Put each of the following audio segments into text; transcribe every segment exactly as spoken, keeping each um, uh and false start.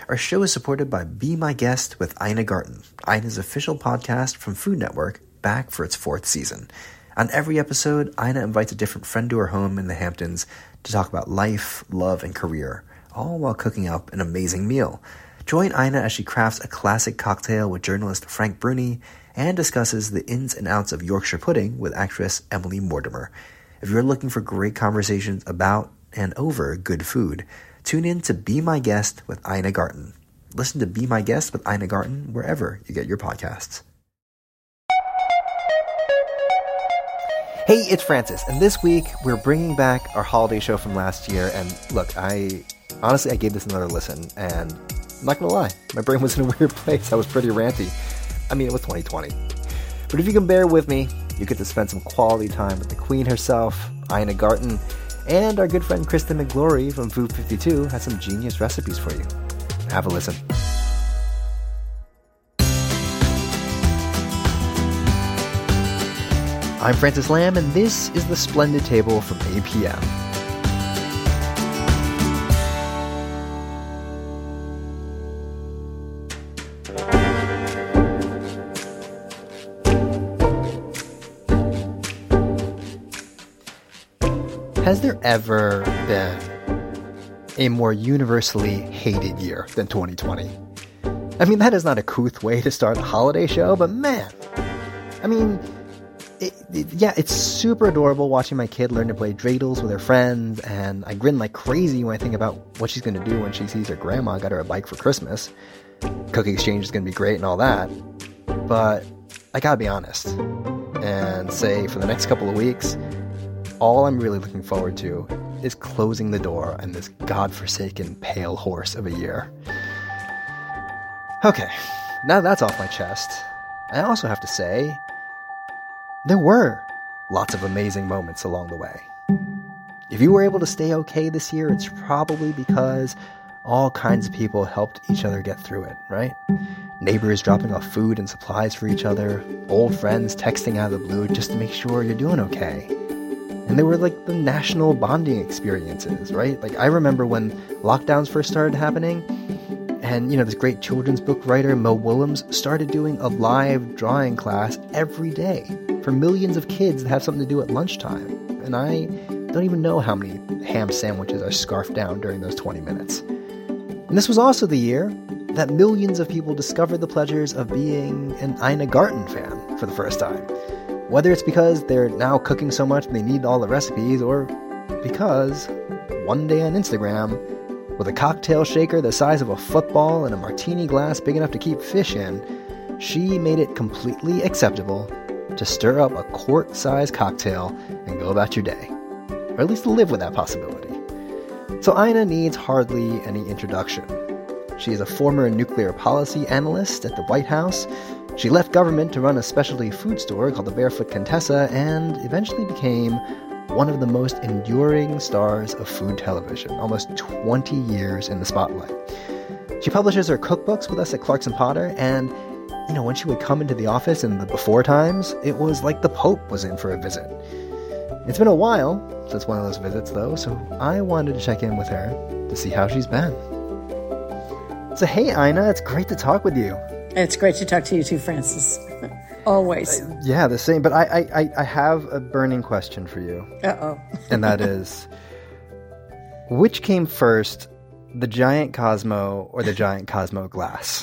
Our show is supported by Be My Guest with Ina Garten, Ina's official podcast from Food Network, back for its fourth season. On every episode, Ina invites a different friend to her home in the Hamptons to talk about life, love, and career, all while cooking up an amazing meal. Join Ina as she crafts a classic cocktail with journalist Frank Bruni and discusses the ins and outs of Yorkshire pudding with actress Emily Mortimer. If you're looking for great conversations about and over good food, tune in to Be My Guest with Ina Garten. Listen to Be My Guest with Ina Garten wherever you get your podcasts. Hey, it's Francis, and this week we're bringing back our holiday show from last year. And look, I honestly I gave this another listen, and I'm not gonna lie, my brain was in a weird place. I was pretty ranty. I mean, it was twenty twenty. But if you can bear with me, you get to spend some quality time with the Queen herself, Ina Garten, and our good friend Kristen McGlory from Food fifty-two has some genius recipes for you. Have a listen. I'm Francis Lamb, and this is The Splendid Table from A P M. Has there ever been a more universally hated year than twenty twenty? I mean, that is not a couth way to start a holiday show, but man, I mean, it, it, yeah, it's super adorable watching my kid learn to play dreidels with her friends, and I grin like crazy when I think about what she's going to do when she sees her grandma got her a bike for Christmas. Cookie exchange is going to be great and all that, but I gotta be honest and say for the next couple of weeks, all I'm really looking forward to is closing the door on this godforsaken pale horse of a year. Okay, now that's off my chest, I also have to say, there were lots of amazing moments along the way. If you were able to stay okay this year, it's probably because all kinds of people helped each other get through it, right? Neighbors dropping off food and supplies for each other, old friends texting out of the blue just to make sure you're doing okay. And they were like the national bonding experiences, right? Like I remember when lockdowns first started happening, and you know, this great children's book writer, Mo Willems, started doing a live drawing class every day for millions of kids that have something to do at lunchtime. And I don't even know how many ham sandwiches I scarfed down during those twenty minutes. And this was also the year that millions of people discovered the pleasures of being an Ina Garten fan for the first time. Whether it's because they're now cooking so much they need all the recipes, or because one day on Instagram, with a cocktail shaker the size of a football and a martini glass big enough to keep fish in, she made it completely acceptable to stir up a quart-sized cocktail and go about your day. Or at least to live with that possibility. So Ina needs hardly any introduction. She is a former nuclear policy analyst at the White House. She left government to run a specialty food store called the Barefoot Contessa, and eventually became one of the most enduring stars of food television, almost twenty years in the spotlight. She publishes her cookbooks with us at Clarkson Potter, and you know, when she would come into the office in the before times, it was like the Pope was in for a visit. It's been a while since one of those visits, though, so I wanted to check in with her to see how she's been. So hey, Ina, it's great to talk with you. It's great to talk to you too, Francis. Always. Uh, yeah, the same. But I, I, I have a burning question for you. Uh-oh. And that is, which came first, the giant Cosmo or the giant Cosmo glass?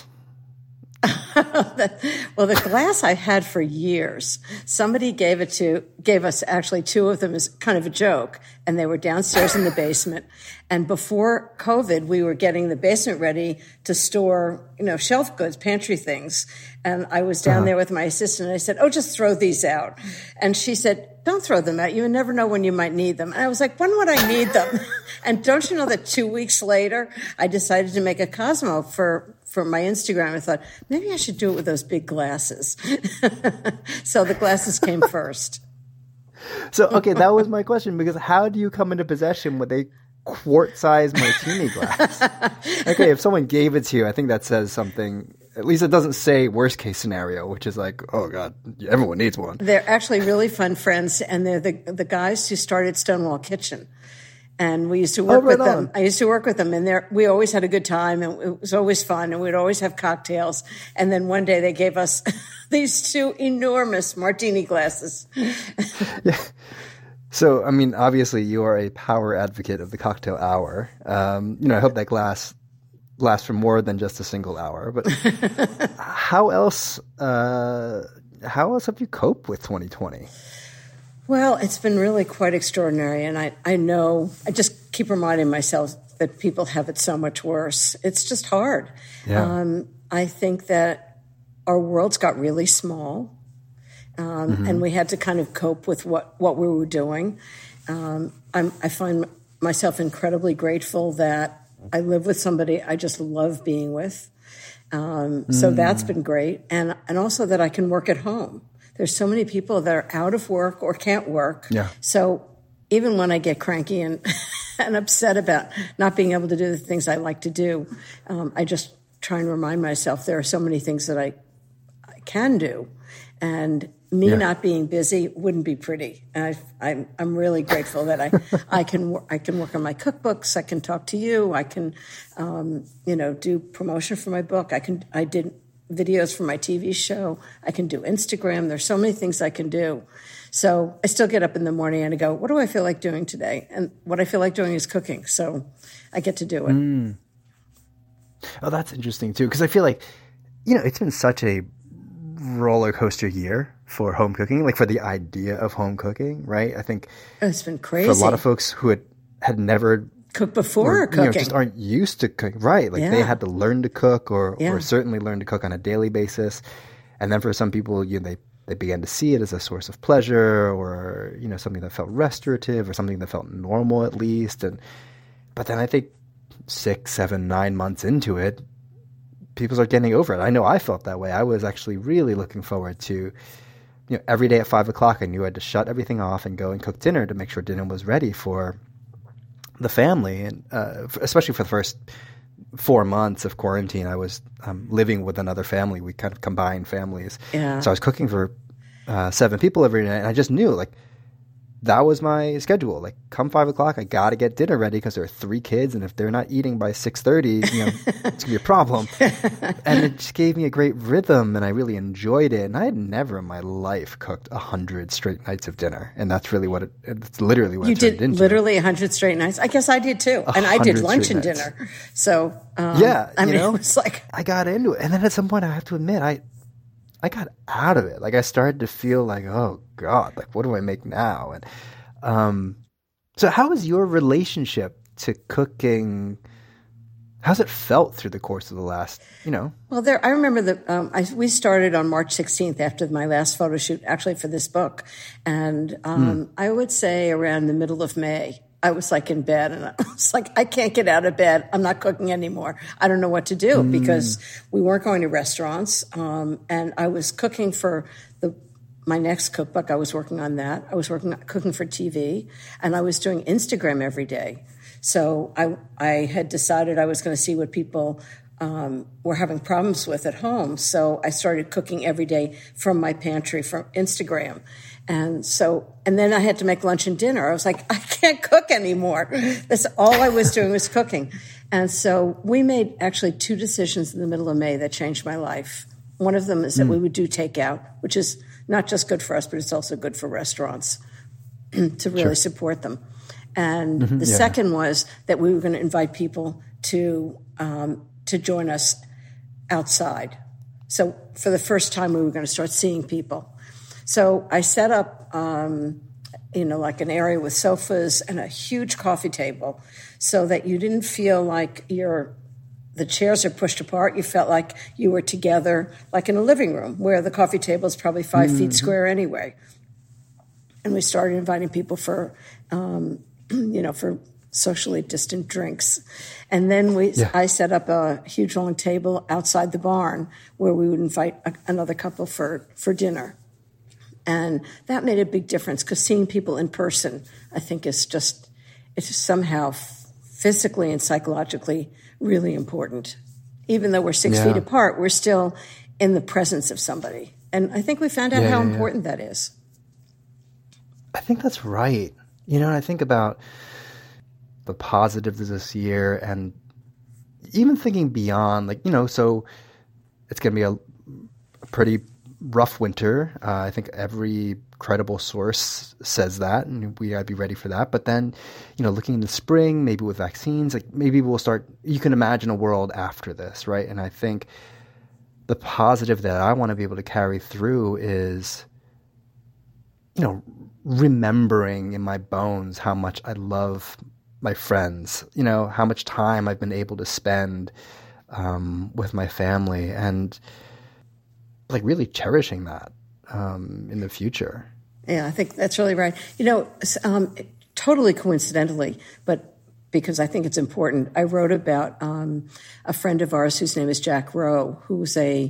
Well, the glass I had for years. Somebody gave it to, gave us actually two of them as kind of a joke, and they were downstairs in the basement. And before COVID, we were getting the basement ready to store, you know, shelf goods, pantry things. And I was down uh-huh. there with my assistant, and I said, "Oh, just throw these out." And she said, "Don't throw them out. You never know when you might need them." And I was like, "When would I need them?" And don't you know that two weeks later, I decided to make a Cosmo for for my Instagram. I thought, maybe I should do it with those big glasses. So the glasses came first. So, okay, that was my question, because how do you come into possession with a quart-sized martini glass? Okay, if someone gave it to you, I think that says something. At least it doesn't say worst case scenario, which is like, oh God, everyone needs one. They're actually really fun friends, and they're the the guys who started Stonewall Kitchen. And we used to work oh, right with them. on. I used to work with them, and there we always had a good time, and it was always fun, and we'd always have cocktails. And then one day they gave us these two enormous martini glasses. Yeah. So, I mean, obviously you are a power advocate of the cocktail hour. Um, you know, I hope that glass lasts for more than just a single hour. But how else? Uh, how else have you coped with twenty twenty? Well, it's been really quite extraordinary, and I, I know, I just keep reminding myself that people have it so much worse. It's just hard. Yeah. Um, I think that our worlds got really small, um, mm-hmm. and we had to kind of cope with what, what we were doing. Um, I'm, I find myself incredibly grateful that I live with somebody I just love being with. Um, mm. So that's been great. And, and also that I can work at home. There's so many people that are out of work or can't work. Yeah. So even when I get cranky and, and upset about not being able to do the things I like to do, um, I just try and remind myself there are so many things that I, I can do. And me yeah. not being busy wouldn't be pretty. And I, I'm, I'm really grateful that I, I can, I can work on my cookbooks. I can talk to you. I can, um, you know, do promotion for my book. I can, I did videos for my T V show. I can do Instagram. There's so many things I can do. So I still get up in the morning and I go, what do I feel like doing today? And what I feel like doing is cooking. So I get to do it. Mm. Oh, that's interesting too. Because I feel like, you know, it's been such a roller coaster year for home cooking, like for the idea of home cooking, right? I think it's been crazy. For a lot of folks who had, had never cooked before or, or cooking. You know, just aren't used to cooking. Right. Like yeah. they had to learn to cook or, yeah. or certainly learn to cook on a daily basis. And then for some people, you know, they, they began to see it as a source of pleasure or, you know, something that felt restorative or something that felt normal at least. And, but then I think six, seven, nine months into it, people are getting over it. I know I felt that way. I was actually really looking forward to, you know, every day at five o'clock, I knew I had to shut everything off and go and cook dinner to make sure dinner was ready for the family. And uh, especially for the first four months of quarantine, I was um, living with another family. We kind of combined families. Yeah. So I was cooking for uh, seven people every night. And I just knew, like, that was my schedule. Like, come five o'clock, I got to get dinner ready because there are three kids. And if they're not eating by six thirty, you know, it's going to be a problem. And it just gave me a great rhythm and I really enjoyed it. And I had never in my life cooked a hundred straight nights of dinner. And that's really what it, it's literally what you it turned did into. Literally a hundred straight nights. I guess I did too. And I did lunch and nights. dinner. So, um, yeah, I you mean, know, it was like, I got into it. And then at some point I have to admit, I, I got out of it. Like I started to feel like, oh God, like what do I make now? And, Um, so how has your relationship to cooking, how's it felt through the course of the last, you know? Well, there, I remember that um, I, we started on March sixteenth after my last photo shoot, actually for this book. And um, mm. I would say around the middle of May, I was like in bed and I was like, I can't get out of bed. I'm not cooking anymore. I don't know what to do mm. because we weren't going to restaurants. Um, and I was cooking for the My next cookbook, I was working on that. I was working cooking for T V, and I was doing Instagram every day. So I I had decided I was going to see what people um, were having problems with at home. So I started cooking every day from my pantry from Instagram, and so and then I had to make lunch and dinner. I was like, I can't cook anymore. That's all I was doing was cooking, and so we made actually two decisions in the middle of May that changed my life. One of them is that mm. we would do takeout, which is not just good for us, but it's also good for restaurants to really sure. support them. And mm-hmm, the yeah. second was that we were going to invite people to um, to join us outside. So for the first time, we were going to start seeing people. So I set up, um, you know, like an area with sofas and a huge coffee table so that you didn't feel like you're the chairs are pushed apart. You felt like you were together, like in a living room, where the coffee table is probably five mm-hmm. feet square anyway. And we started inviting people for, um, you know, for socially distant drinks. And then we, yeah. I set up a huge long table outside the barn where we would invite a, another couple for, for dinner. And that made a big difference because seeing people in person, I think, is just, it's somehow physically and psychologically really important. Even though we're six yeah. feet apart, we're still in the presence of somebody. And I think we found out yeah, how yeah, important yeah. that is. I think that's right. You know, I think about, the positives of this year, and even thinking beyond, like, you know, so it's going to be a, a pretty rough winter. Uh, I think every credible source says that, and we got to be ready for that. But then, you know, looking in the spring, maybe with vaccines, like maybe we'll start, you can imagine a world after this, right? And I think the positive that I want to be able to carry through is, you know, remembering in my bones how much I love my friends, you know, how much time I've been able to spend um, with my family, and like really cherishing that um, in the future. Yeah, I think that's really right. You know, um, totally coincidentally, but because I think it's important, I wrote about um, a friend of ours whose name is Jack Rowe, who's a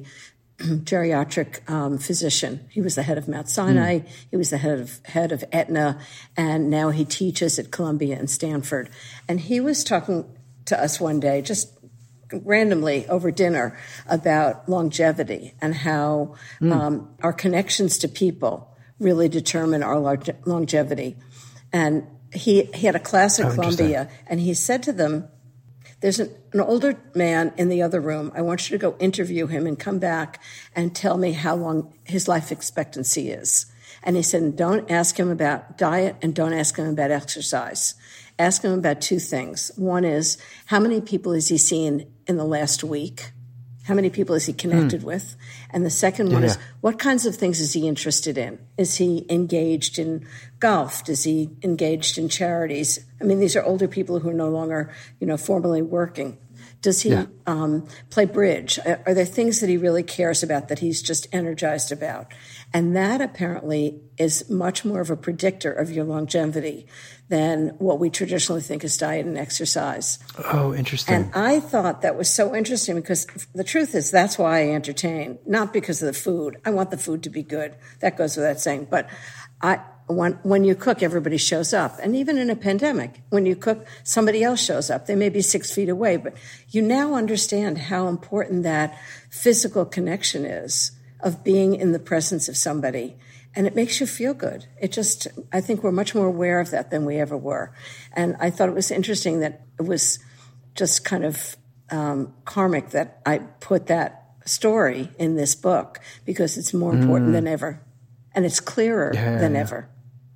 geriatric um, physician. He was the head of Mount Sinai. Mm. He was the head of head of Aetna, and now he teaches at Columbia and Stanford. And he was talking to us one day, just randomly over dinner, about longevity and how mm. um, our connections to people really determine our longe- longevity. And he he had a class at oh, Columbia, and he said to them, there's an, an older man in the other room. I want you to go interview him and come back and tell me how long his life expectancy is. And he said, don't ask him about diet and don't ask him about exercise. Ask him about two things. One is, how many people has he seen in the last week? How many people is he connected hmm. with? And the second one yeah. is, what kinds of things is he interested in? Is he engaged in golf? Is he engaged in charities? I mean, these are older people who are no longer, you know, formally working. Does he yeah. um, play bridge? Are, are there things that he really cares about that he's just energized about? And that apparently is much more of a predictor of your longevity than what we traditionally think is diet and exercise. Oh, interesting. And I thought that was so interesting because the truth is that's why I entertain, not because of the food. I want the food to be good. That goes without saying. But I when when you cook, everybody shows up. And even in a pandemic, when you cook, somebody else shows up. They may be six feet away, but you now understand how important that physical connection is of being in the presence of somebody. And it makes you feel good. It just, I think we're much more aware of that than we ever were. And I thought it was interesting that it was just kind of um, karmic that I put that story in this book because it's more important mm. than ever. And it's clearer yeah, than yeah. ever.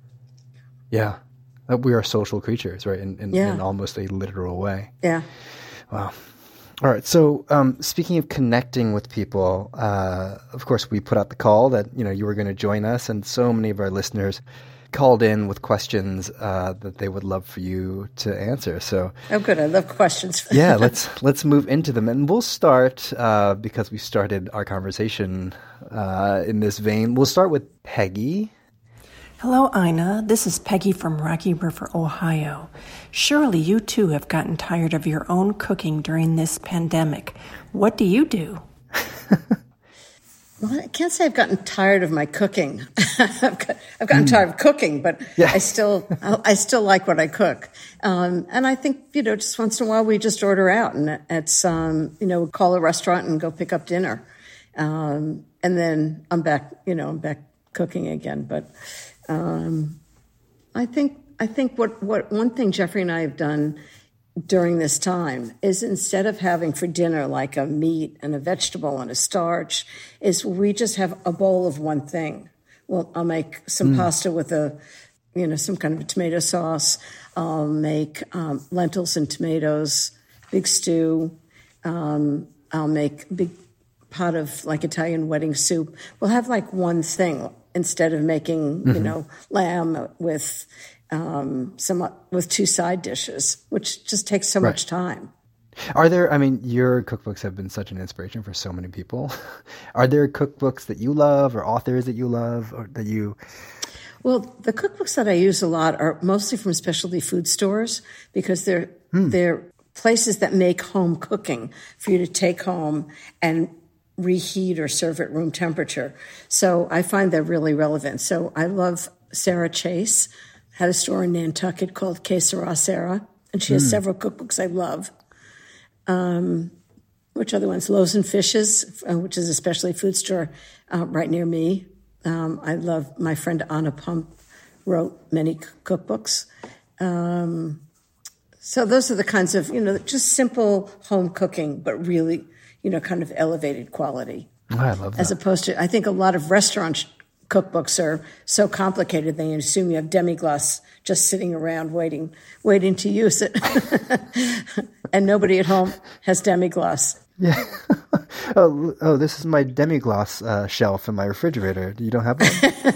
Yeah. We are social creatures, right? In, in, yeah. in almost a literal way. Yeah. Wow. All right. So, um, speaking of connecting with people, uh, of course, we put out the call that, you know, you were going to join us, and so many of our listeners called in with questions uh, that they would love for you to answer. So, oh, good. I love questions. yeah, let's let's move into them, and we'll start uh, because we started our conversation uh, in this vein. We'll start with Peggy. Hello, Ina. This is Peggy from Rocky River, Ohio. Surely you too have gotten tired of your own cooking during this pandemic. What do you do? Well, I can't say I've gotten tired of my cooking. I've, got, I've gotten mm. tired of cooking, but yeah. I still I still like what I cook. Um, and I think, you know, just once in a while we just order out, and it's, um, you know, call a restaurant and go pick up dinner. Um, and then I'm back, you know, I'm back cooking again. But um, I think I think what, what one thing Jeffrey and I have done during this time is, instead of having for dinner like a meat and a vegetable and a starch, is we just have a bowl of one thing. Well, I'll make some mm. pasta with a, you know, some kind of a tomato sauce. I'll make um, lentils and tomatoes, big stew. Um, I'll make a big pot of like Italian wedding soup. We'll have like one thing instead of making, mm-hmm. you know, lamb with Um, some with two side dishes, which just takes so right. much time. Are there, I mean, your cookbooks have been such an inspiration for so many people. Are there cookbooks that you love, or authors that you love, or that you... Well, the cookbooks that I use a lot are mostly from specialty food stores, because they're, hmm. they're places that make home cooking for you to take home and reheat or serve at room temperature. So I find they're really relevant. So I love Sarah Chase, had a store in Nantucket called Que Sera Sarah, and she has mm. several cookbooks I love. Um, which other ones? Loaves and Fishes, uh, which is a specialty food store uh, right near me. Um, I love, my friend Anna Pump wrote many c- cookbooks. Um, So those are the kinds of, you know, just simple home cooking, but really, you know, kind of elevated quality. Oh, I love that. As opposed to, I think a lot of restaurant cookbooks are so complicated they assume you have demi-glace just sitting around waiting, waiting to use it. And nobody at home has demi-glace. Yeah. oh, oh, this is my demi-glace uh, shelf in my refrigerator. You don't have one?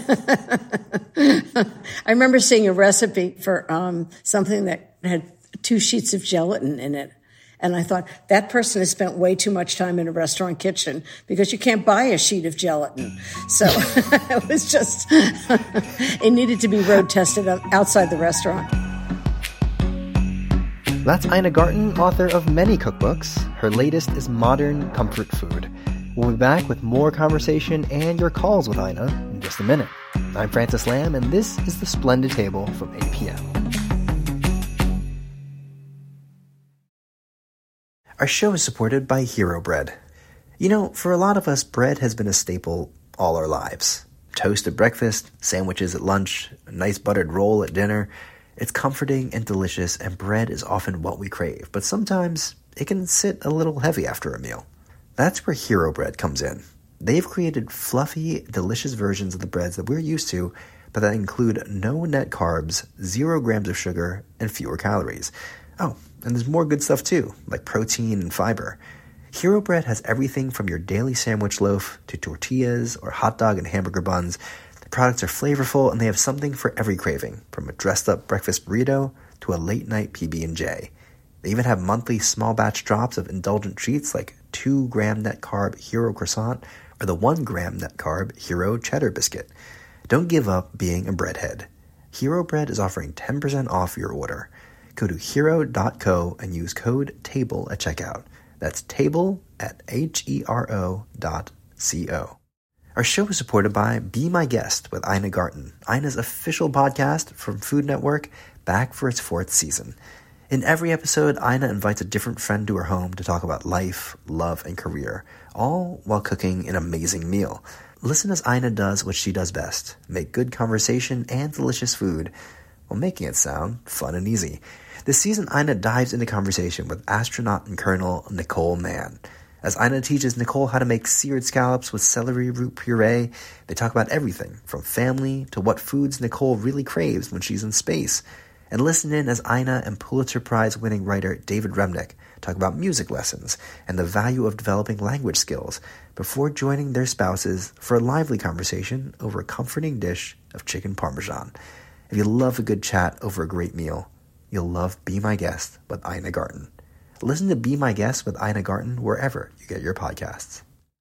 I remember seeing a recipe for um, something that had two sheets of gelatin in it. And I thought, that person has spent way too much time in a restaurant kitchen because you can't buy a sheet of gelatin. So it was just, it needed to be road tested outside the restaurant. That's Ina Garten, author of many cookbooks. Her latest is Modern Comfort Food. We'll be back with more conversation and your calls with Ina in just a minute. I'm Francis Lamb, and this is The Splendid Table from A P M. Our show is supported by Hero Bread. You know, for a lot of us, bread has been a staple all our lives. Toast at breakfast, sandwiches at lunch, a nice buttered roll at dinner. It's comforting and delicious, and bread is often what we crave. But sometimes it can sit a little heavy after a meal. That's where Hero Bread comes in. They've created fluffy, delicious versions of the breads that we're used to, but that include no net carbs, zero grams of sugar, and fewer calories. Oh, and there's more good stuff too, like protein and fiber. Hero Bread has everything from your daily sandwich loaf to tortillas or hot dog and hamburger buns. The products are flavorful, and they have something for every craving, from a dressed-up breakfast burrito to a late-night P B and J. They even have monthly small-batch drops of indulgent treats like two gram net carb Hero Croissant or the one gram net carb Hero Cheddar Biscuit. Don't give up being a breadhead. Hero Bread is offering ten percent off your order. Go to hero dot co and use code TABLE at checkout. That's TABLE at H E R O dot C O. Our show is supported by Be My Guest with Ina Garten, Ina's official podcast from Food Network, back for its fourth season. In every episode, Ina invites a different friend to her home to talk about life, love, and career, all while cooking an amazing meal. Listen as Ina does what she does best, make good conversation and delicious food, while making it sound fun and easy. This season, Ina dives into conversation with astronaut and Colonel Nicole Mann. As Ina teaches Nicole how to make seared scallops with celery root puree, they talk about everything from family to what foods Nicole really craves when she's in space. And listen in as Ina and Pulitzer Prize-winning writer David Remnick talk about music lessons and the value of developing language skills before joining their spouses for a lively conversation over a comforting dish of chicken parmesan. If you love a good chat over a great meal, you'll love Be My Guest with Ina Garten. Listen to Be My Guest with Ina Garten wherever you get your podcasts.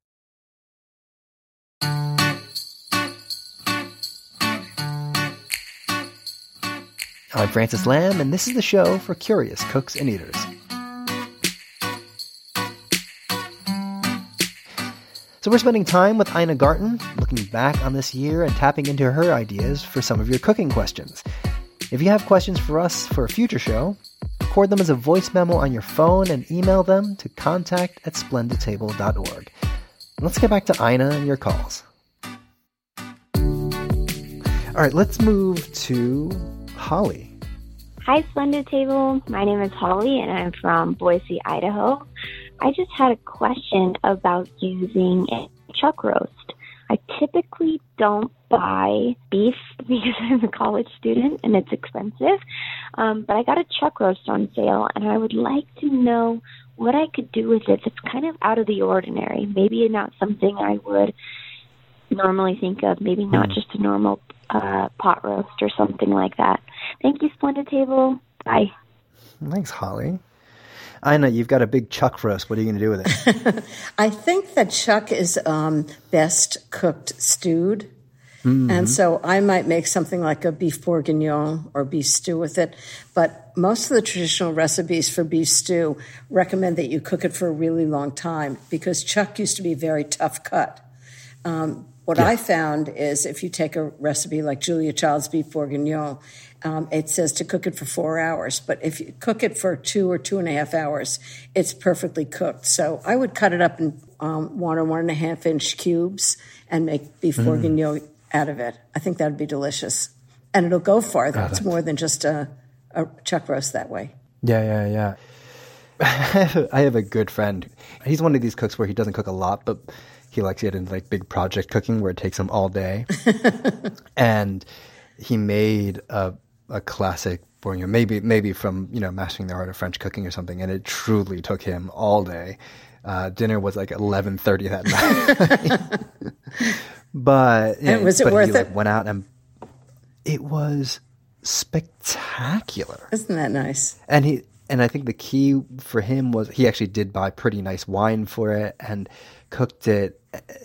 I'm Francis Lamb, and this is the show for curious cooks and eaters. So we're spending time with Ina Garten, looking back on this year and tapping into her ideas for some of your cooking questions. If you have questions for us for a future show, record them as a voice memo on your phone and email them to contact at splendid table dot org. Let's get back to Ina and your calls. All right, let's move to Holly. Hi, Splendid Table. My name is Holly, and I'm from Boise, Idaho. I just had a question about using a chuck roast. I typically don't buy beef because I'm a college student and it's expensive, um, but I got a chuck roast on sale, and I would like to know what I could do with it that's kind of out of the ordinary. Maybe not something I would normally think of, maybe not just a normal uh, pot roast or something like that. Thank you, Splendid Table. Bye. Thanks, Holly. Ina, you've got a big chuck roast. What are you going to do with it? I think that chuck is um, best cooked stewed. Mm-hmm. And so I might make something like a beef bourguignon or beef stew with it. But most of the traditional recipes for beef stew recommend that you cook it for a really long time because chuck used to be a very tough cut. Um, what yeah. I found is if you take a recipe like Julia Child's beef bourguignon, um, it says to cook it for four hours. But if you cook it for two or two and a half hours, it's perfectly cooked. So I would cut it up in um, one or one and a half inch cubes and make beef mm. bourguignon out of it. I think that would be delicious. And it'll go farther. Got it's it. More than just a, a chuck roast that way. Yeah, yeah, yeah. I have a good friend. He's one of these cooks where he doesn't cook a lot, but he likes to get into like big project cooking where it takes him all day. And he made a a classic bourguignon, maybe maybe from, you know, Mastering the Art of French Cooking or something, and it truly took him all day. Uh, dinner was like eleven thirty that night. But you know, and was it but worth he, it? Like, went out and it was spectacular. Isn't that nice? And he and I think the key for him was he actually did buy pretty nice wine for it and cooked it.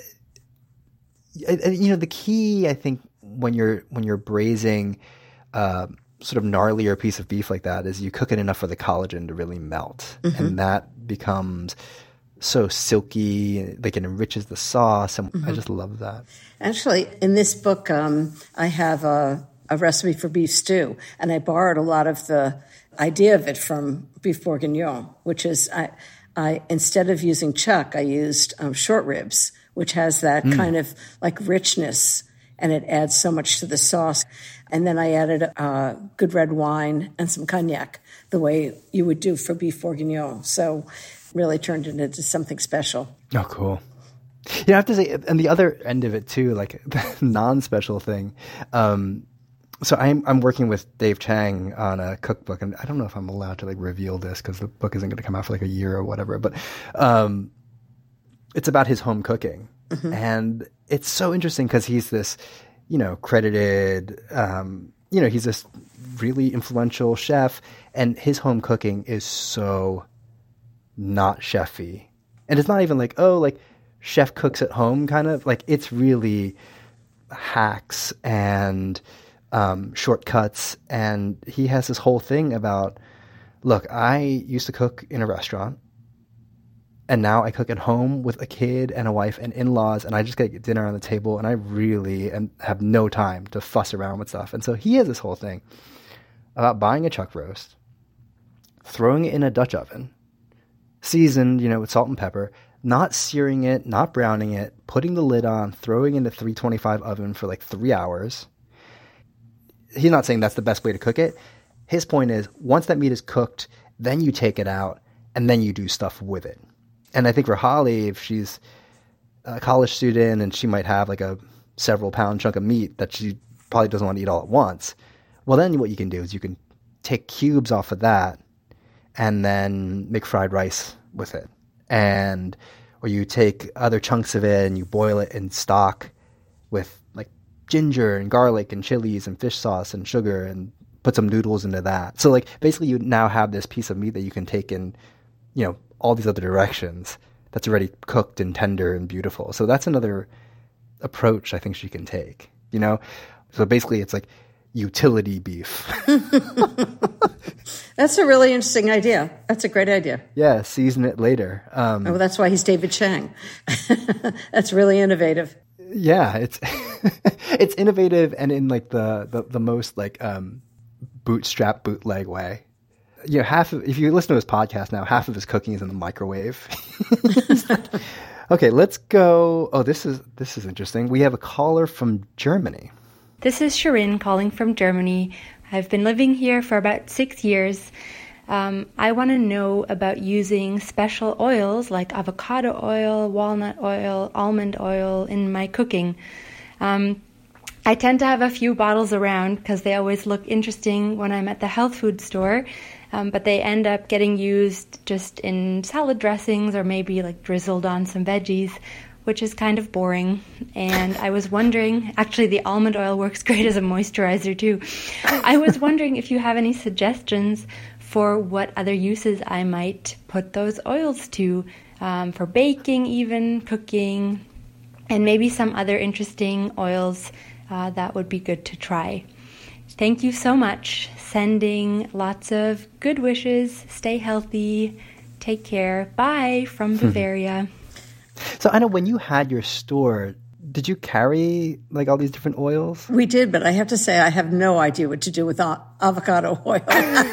And, you know, the key, I think, when you're when you're braising uh, sort of gnarlier piece of beef like that is you cook it enough for the collagen to really melt, mm-hmm. and that becomes so silky, like it enriches the sauce, and mm-hmm. I just love that. Actually, in this book, um, I have a, a recipe for beef stew, and I borrowed a lot of the idea of it from beef bourguignon, which is I, I instead of using chuck, I used um, short ribs, which has that mm. kind of like richness, and it adds so much to the sauce. And then I added uh, good red wine and some cognac, the way you would do for beef bourguignon. So really turned it into something special. Oh, cool. You have to say, and the other end of it too, like the non-special thing. Um, so I'm I'm working with Dave Chang on a cookbook, and I don't know if I'm allowed to like reveal this because the book isn't going to come out for like a year or whatever. But um, it's about his home cooking, mm-hmm. and it's so interesting because he's this, you know, credited, um, you know, he's this really influential chef, and his home cooking is so not chefy, and it's not even like, oh, like chef cooks at home kind of, like it's really hacks and um, shortcuts. And he has this whole thing about, look, I used to cook in a restaurant, and now I cook at home with a kid and a wife and in-laws, and I just get dinner on the table, and I really am, have no time to fuss around with stuff. And so he has this whole thing about buying a chuck roast, throwing it in a Dutch oven, seasoned, you know, with salt and pepper, not searing it, not browning it, putting the lid on, throwing it in the three twenty-five oven for like three hours. He's not saying that's the best way to cook it. His point is, once that meat is cooked, then you take it out, and then you do stuff with it. And I think for Holly, if she's a college student and she might have like a several pound chunk of meat that she probably doesn't want to eat all at once, well, then what you can do is you can take cubes off of that and then make fried rice with it. And, or you take other chunks of it and you boil it in stock with like ginger and garlic and chilies and fish sauce and sugar and put some noodles into that. So like basically you now have this piece of meat that you can take in, you know, all these other directions that's already cooked and tender and beautiful. So that's another approach I think she can take, you know? So basically it's like utility beef. That's a really interesting idea. That's a great idea. Yeah, season it later. Um, oh, that's why he's David Chang. That's really innovative. Yeah, it's it's innovative, and in like the, the, the most like um, bootstrap bootleg way. You know, half of, if you listen to his podcast now, half of his cooking is in the microwave. Okay, let's go. Oh, this is this is interesting. We have a caller from Germany. This is Shirin calling from Germany. I've been living here for about six years. Um, I want to know about using special oils like avocado oil, walnut oil, almond oil in my cooking. Um, I tend to have a few bottles around because they always look interesting when I'm at the health food store, um, but they end up getting used just in salad dressings or maybe like drizzled on some veggies, which is kind of boring. And I was wondering, actually the almond oil works great as a moisturizer too. I was wondering if you have any suggestions for what other uses I might put those oils to, um, for baking even, cooking, and maybe some other interesting oils uh, that would be good to try. Thank you so much. Sending lots of good wishes. Stay healthy. Take care. Bye from Bavaria. So I know when you had your store, did you carry like all these different oils? We did, but I have to say I have no idea what to do with avocado oil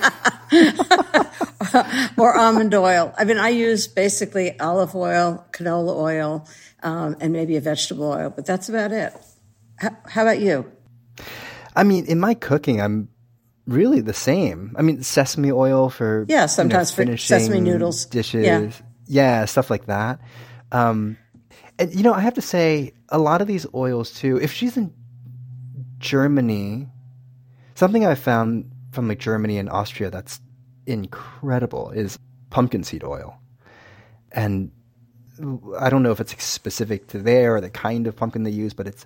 or almond oil. I mean, I use basically olive oil, canola oil, um, and maybe a vegetable oil, but that's about it. How, how about you? I mean, in my cooking, I'm really the same. I mean, sesame oil for yeah, sometimes you know, for sesame noodles, dishes, yeah, yeah stuff like that. Um, and you know, I have to say, a lot of these oils too. If she's in Germany, something I found from like Germany and Austria that's incredible is pumpkin seed oil, and I don't know if it's specific to there or the kind of pumpkin they use, but it's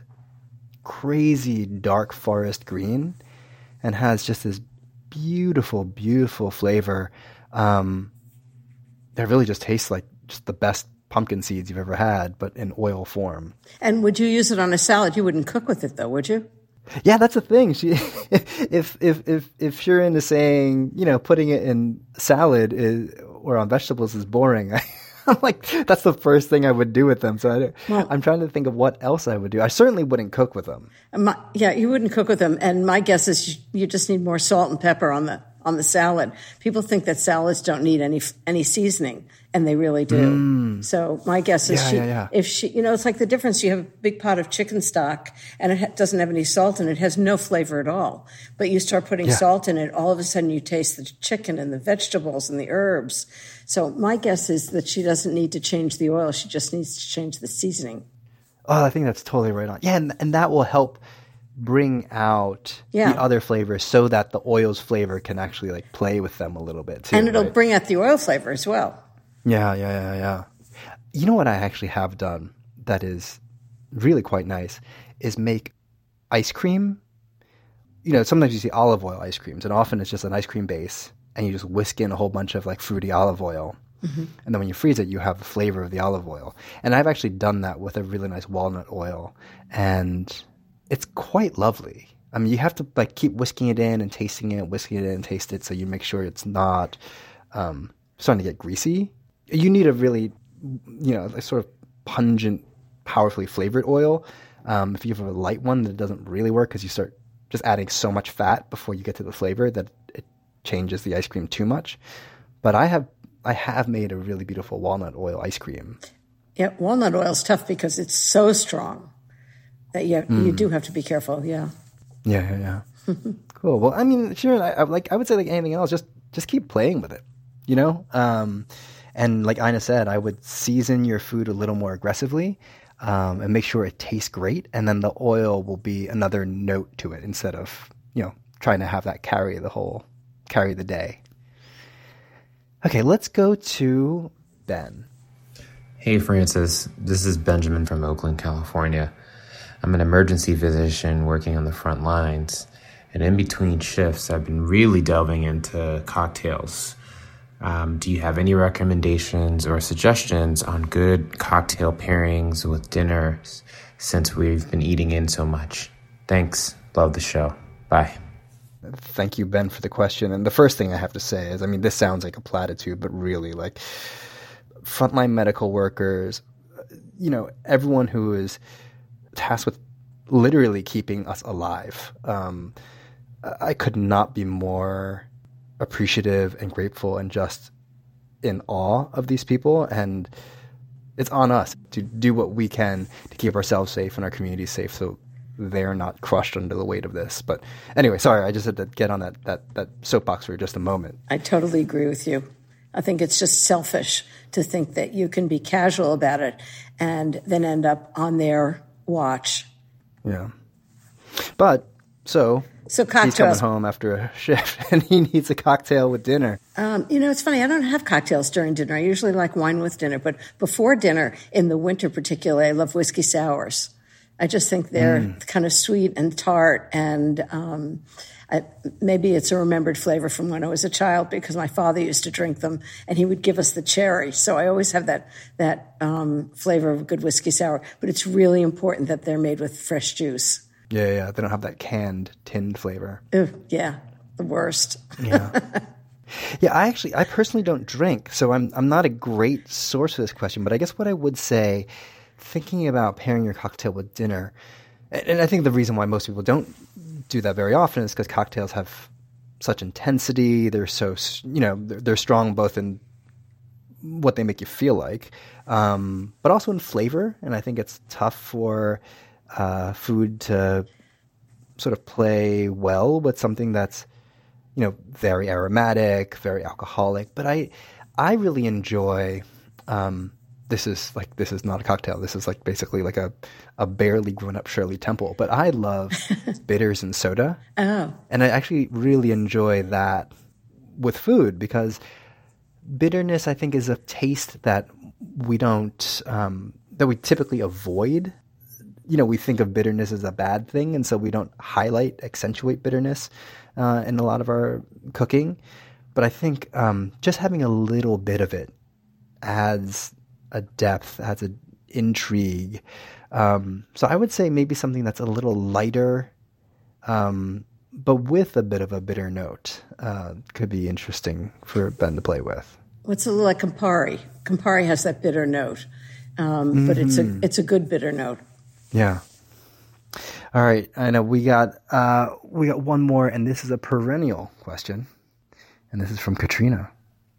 crazy dark forest green and has just this beautiful, beautiful flavor um, that really just tastes like just the best pumpkin seeds you've ever had, but in oil form. And would you use it on a salad? You wouldn't cook with it, though, would you? Yeah, that's the thing. She, if if if if you're into saying, you know, putting it in salad is or on vegetables is boring. I'm like, that's the first thing I would do with them. So I, well, I'm trying to think of what else I would do. I certainly wouldn't cook with them. My, yeah, you wouldn't cook with them. And my guess is you, you just need more salt and pepper on the on the salad. People think that salads don't need any any seasoning, and they really do. Mm. So my guess is yeah, she, yeah, yeah. if she, you know, it's like the difference. You have a big pot of chicken stock, and it ha- doesn't have any salt, and it has no flavor at all. But you start putting yeah. salt in it, all of a sudden you taste the chicken and the vegetables and the herbs. So my guess is that she doesn't need to change the oil; she just needs to change the seasoning. Oh, I think that's totally right on. Yeah, and, and that will help bring out yeah. the other flavors so that the oil's flavor can actually like play with them a little bit too. And it'll right? bring out the oil flavor as well. Yeah, yeah, yeah, yeah. You know what I actually have done that is really quite nice is make ice cream. You know, sometimes you see olive oil ice creams, and often it's just an ice cream base, and you just whisk in a whole bunch of like fruity olive oil. Mm-hmm. And then when you freeze it, you have the flavor of the olive oil. And I've actually done that with a really nice walnut oil, and it's quite lovely. I mean, you have to like keep whisking it in and tasting it, whisking it in and taste it, so you make sure it's not um, starting to get greasy. You need a really, you know, a sort of pungent, powerfully flavored oil. Um, if you have a light one, that doesn't really work because you start just adding so much fat before you get to the flavor that it changes the ice cream too much. But I have I have made a really beautiful walnut oil ice cream. Yeah, walnut oil is tough because it's so strong that you have, mm. you do have to be careful. Yeah. Yeah, yeah, yeah. Cool. Well, I mean, sure. I, I like I would say like anything else, just just keep playing with it. You know. Um, And like Ina said, I would season your food a little more aggressively um, and make sure it tastes great. And then the oil will be another note to it instead of, you know, trying to have that carry the whole, carry the day. Okay, let's go to Ben. Hey, Francis. This is Benjamin from Oakland, California. I'm an emergency physician working on the front lines. And in between shifts, I've been really delving into cocktails. Um, do you have any recommendations or suggestions on good cocktail pairings with dinners since we've been eating in so much? Thanks. Love the show. Bye. Thank you, Ben, for the question. And the first thing I have to say is, I mean, this sounds like a platitude, but really, like, frontline medical workers, you know, everyone who is tasked with literally keeping us alive. Um, I could not be more appreciative and grateful and just in awe of these people, and it's on us to do what we can to keep ourselves safe and our communities safe so they're not crushed under the weight of this. But anyway, sorry, I just had to get on that that that soapbox for just a moment. I totally agree with you. I think it's just selfish to think that you can be casual about it and then end up on their watch. Yeah. But so So cocktails. He's coming home after a shift, and he needs a cocktail with dinner. Um, you know, it's funny. I don't have cocktails during dinner. I usually like wine with dinner. But before dinner, in the winter particularly, I love whiskey sours. I just think they're mm. kind of sweet and tart. And um, I, maybe it's a remembered flavor from when I was a child because my father used to drink them, and he would give us the cherry. So I always have that, that um, flavor of a good whiskey sour. But it's really important that they're made with fresh juice. Yeah, yeah, they don't have that canned, tinned flavor. Ew, yeah, the worst. Yeah, yeah. I actually, I personally don't drink, so I'm, I'm not a great source for this question. But I guess what I would say, thinking about pairing your cocktail with dinner, and, and I think the reason why most people don't do that very often is because cocktails have such intensity. They're so, you know, they're, they're strong both in what they make you feel like, um, but also in flavor. And I think it's tough for Uh, food to sort of play well with something that's you know, very aromatic, very alcoholic. But I, I really enjoy. Um, this is like this is not a cocktail. This is like basically like a, a barely grown up Shirley Temple. But I love bitters and soda. Oh, and I actually really enjoy that with food because bitterness, I think, is a taste that we don't um, that we typically avoid. You know, we think of bitterness as a bad thing, and so we don't highlight, accentuate bitterness uh, in a lot of our cooking. But I think um, just having a little bit of it adds a depth, adds an intrigue. Um, so I would say maybe something that's a little lighter, um, but with a bit of a bitter note uh, could be interesting for Ben to play with. What's a little like Campari? Campari has that bitter note, um, mm-hmm. but it's a it's a good bitter note. Yeah. All right. I know we got uh, we got one more, and this is a perennial question, and this is from Katrina.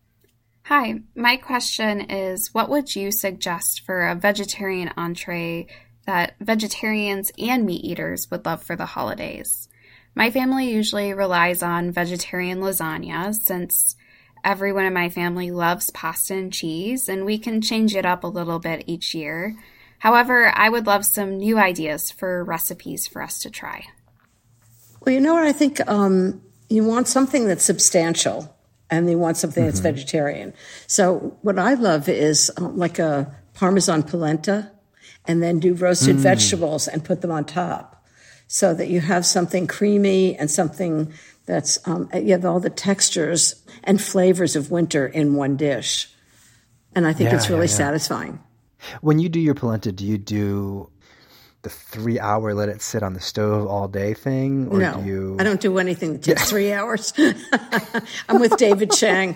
Hi, my question is, what would you suggest for a vegetarian entree that vegetarians and meat eaters would love for the holidays? My family usually relies on vegetarian lasagna since everyone in my family loves pasta and cheese, and we can change it up a little bit each year. However, I would love some new ideas for recipes for us to try. Well, you know what? I think um, you want something that's substantial, and you want something mm-hmm. that's vegetarian. So what I love is uh, like a Parmesan polenta, and then do roasted mm. vegetables and put them on top, so that you have something creamy and something that's um, you have all the textures and flavors of winter in one dish. And I think yeah, it's really yeah, yeah. satisfying. When you do your polenta, do you do the three hour let it sit on the stove all day thing? Or no, do you... I don't do anything that takes three hours. I'm with David Chang.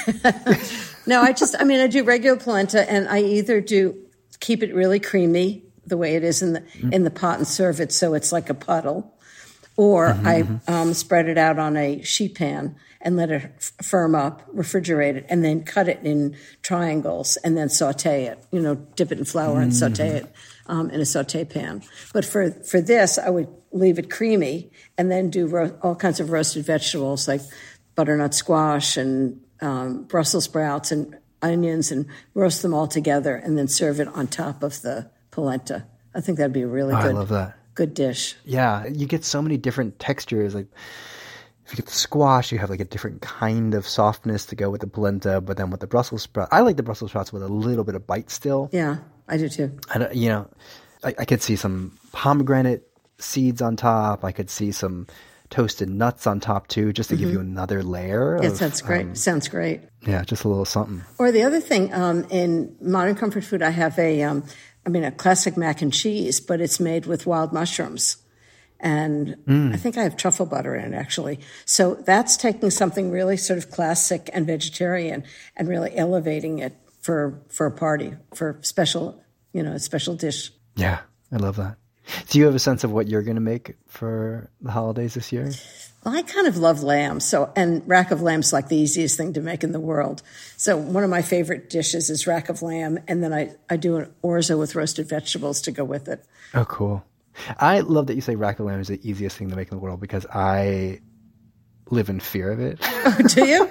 No, I just, I mean, I do regular polenta, and I either do keep it really creamy the way it is in the mm-hmm. in the pot and serve it so it's like a puddle, or mm-hmm, I mm-hmm. Um, spread it out on a sheet pan and let it f- firm up, refrigerate it, and then cut it in triangles and then saute it. You know, dip it in flour mm-hmm. and saute it um, in a saute pan. But for for this, I would leave it creamy and then do ro- all kinds of roasted vegetables like butternut squash and um, Brussels sprouts and onions, and roast them all together and then serve it on top of the polenta. I think that'd be a really oh, good, I love that. good dish. Yeah, you get so many different textures. Like if you get the squash, you have like a different kind of softness to go with the polenta, but then with the Brussels sprouts, I like the Brussels sprouts with a little bit of bite still. Yeah, I do too. And you know, I, I could see some pomegranate seeds on top. I could see some toasted nuts on top too, just to mm-hmm. give you another layer. Yeah, of, sounds great. Um, sounds great. Yeah, just a little something. Or the other thing, um, in Modern Comfort Food, I have a, um, I mean, a classic mac and cheese, but it's made with wild mushrooms. And mm. I think I have truffle butter in it, actually. So that's taking something really sort of classic and vegetarian and really elevating it for for a party, for special, you know, a special dish. Yeah, I love that. Do you have a sense of what you're going to make for the holidays this year? Well, I kind of love lamb, so and rack of lamb's like the easiest thing to make in the world. So one of my favorite dishes is rack of lamb, and then I, I do an orzo with roasted vegetables to go with it. Oh, cool. I love that you say rack of lamb is the easiest thing to make in the world because I live in fear of it. Oh, do you?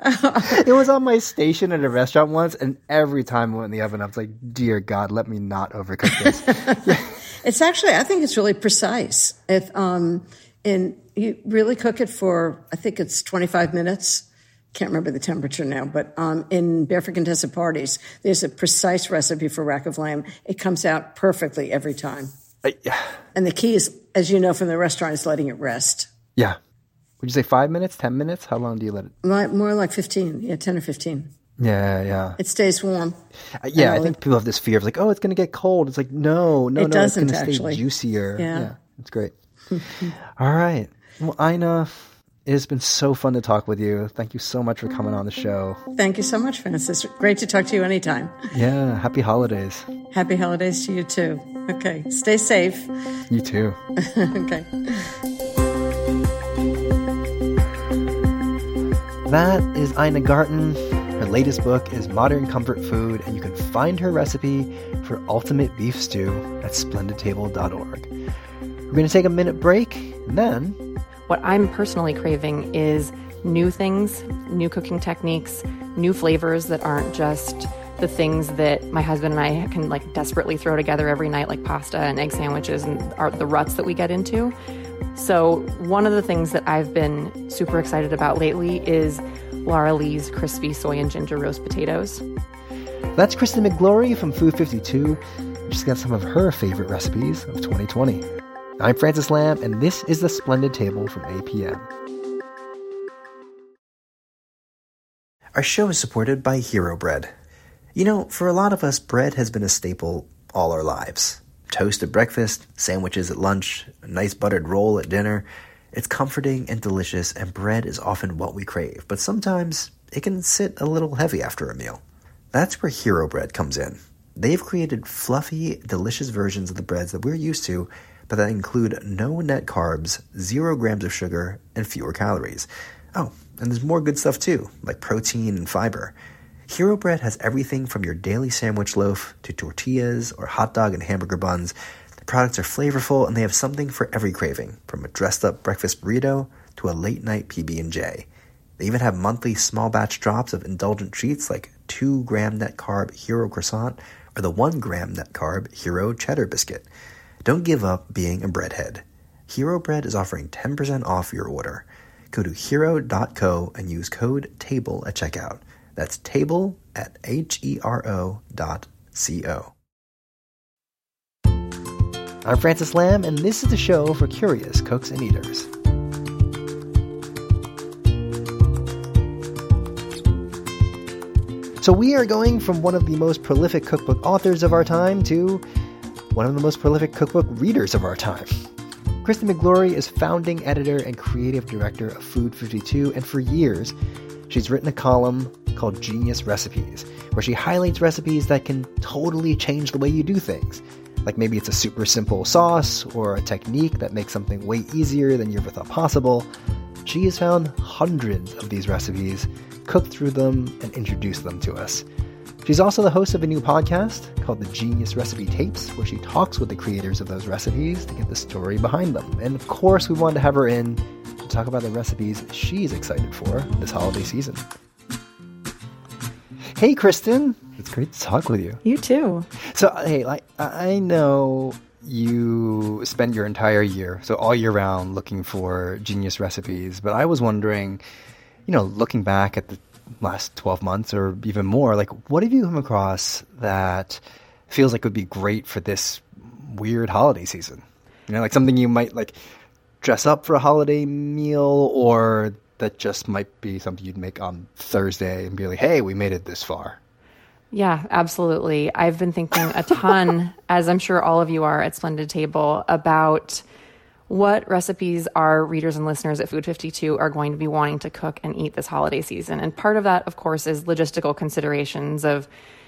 It was on my station at a restaurant once, and every time I went in the oven, I was like, dear God, let me not overcook this. Yeah. It's actually, I think it's really precise. If um, in you really cook it for, I think it's twenty-five minutes. Can't remember the temperature now, but um, in Barefoot Contessa parties, there's a precise recipe for rack of lamb. It comes out perfectly every time. Uh, yeah. And the key is, as you know from the restaurant, is letting it rest. Yeah. Would you say five minutes, ten minutes? How long do you let it? More like fifteen. Yeah, ten or fifteen. Yeah, yeah. It stays warm. Uh, yeah, I think people have this fear of like, oh, it's going to get cold. It's like, no, no, it no, doesn't it's going to stay juicier. Yeah. yeah, it's great. All right. Well, Ina, it has been so fun to talk with you. Thank you so much for coming on the show. Thank you so much, Francis. Great to talk to you anytime. Yeah, happy holidays. Happy holidays to you too. Okay, stay safe. You too. Okay. That is Ina Garten. Her latest book is Modern Comfort Food, and you can find her recipe for ultimate beef stew at splendid table dot org. We're going to take a minute break, and then... What I'm personally craving is new things, new cooking techniques, new flavors that aren't just the things that my husband and I can like desperately throw together every night, like pasta and egg sandwiches and are the ruts that we get into. So one of the things that I've been super excited about lately is Laura Lee's crispy soy and ginger roast potatoes. That's Kristen McGlory from Food fifty-two. She's got some of her favorite recipes of twenty twenty. I'm Francis Lamb, and this is The Splendid Table from A P M. Our show is supported by Hero Bread. You know, for a lot of us, bread has been a staple all our lives. Toast at breakfast, sandwiches at lunch, a nice buttered roll at dinner. It's comforting and delicious, and bread is often what we crave. But sometimes it can sit a little heavy after a meal. That's where Hero Bread comes in. They've created fluffy, delicious versions of the breads that we're used to, but that include no net carbs, zero grams of sugar, and fewer calories. Oh, and there's more good stuff too, like protein and fiber. Hero Bread has everything from your daily sandwich loaf to tortillas or hot dog and hamburger buns. The products are flavorful, and they have something for every craving, from a dressed-up breakfast burrito to a late-night P B and J. They even have monthly small-batch drops of indulgent treats like two gram net carb Hero Croissant or the one gram net carb Hero Cheddar Biscuit. Don't give up being a breadhead. Hero Bread is offering ten percent off your order. Go to hero dot co and use code TABLE at checkout. That's table at H E R O dot C O. I'm Francis Lamb, and this is the show for curious cooks and eaters. So we are going from one of the most prolific cookbook authors of our time to one of the most prolific cookbook readers of our time. Kristen McGlory is founding editor and creative director of Food fifty-two, and for years, she's written a column called Genius Recipes, where she highlights recipes that can totally change the way you do things. Like maybe it's a super simple sauce or a technique that makes something way easier than you ever thought possible. She has found hundreds of these recipes, cooked through them, and introduced them to us. She's also the host of a new podcast called The Genius Recipe Tapes, where she talks with the creators of those recipes to get the story behind them. And of course, we wanted to have her in to talk about the recipes she's excited for this holiday season. Hey, Kristen. It's great to talk with you. You too. So, hey, like, I know you spend your entire year, so all year round, looking for genius recipes. But I was wondering, you know, looking back at the last twelve months or even more, like, what have you come across that feels like would be great for this weird holiday season? You know, like something you might, like, dress up for a holiday meal, or that just might be something you'd make on Thursday and be like, hey, we made it this far. Yeah, absolutely. I've been thinking a ton, as I'm sure all of you are at Splendid Table, about what recipes our readers and listeners at Food fifty-two are going to be wanting to cook and eat this holiday season. And part of that, of course, is logistical considerations of